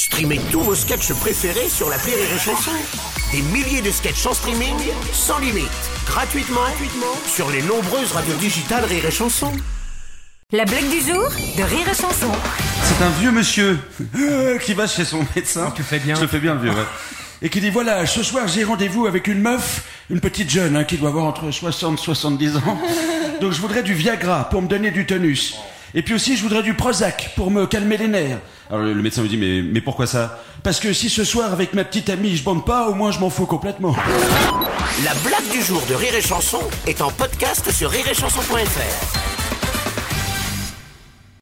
Streamez tous vos sketchs préférés sur l'appli Rire et Chanson. Des milliers de sketchs en streaming, sans limite, gratuitement sur les nombreuses radios digitales Rire et Chanson. La blague du jour de Rire et Chanson. C'est un vieux monsieur qui va chez son médecin. Tu fais bien. Je le fais bien, le vieux, ouais. Et qui dit, voilà, ce soir j'ai rendez-vous avec une meuf, une petite jeune, qui doit avoir entre 60 et 70 ans. Donc je voudrais du Viagra pour me donner du tonus. Et puis aussi, je voudrais du Prozac pour me calmer les nerfs. Alors le médecin me dit, mais pourquoi ça? Parce que si ce soir, avec ma petite amie, je bande pas, au moins je m'en fous complètement. La blague du jour de Rire et Chanson est en podcast sur rireetchanson.fr.